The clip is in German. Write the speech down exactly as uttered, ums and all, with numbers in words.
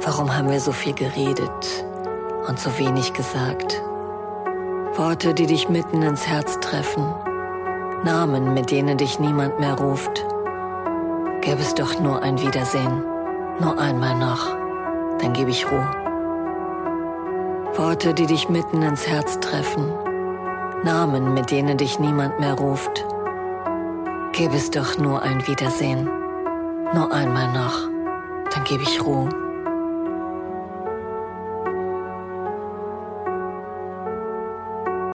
Warum haben wir so viel geredet und so wenig gesagt? Worte, die dich mitten ins Herz treffen, Namen, mit denen dich niemand mehr ruft. Gäbe es doch nur ein Wiedersehen, nur einmal noch, dann gebe ich Ruhe. Worte, die dich mitten ins Herz treffen, Namen, mit denen dich niemand mehr ruft. Gäbe es doch nur ein Wiedersehen, nur einmal noch, dann gebe ich Ruhe.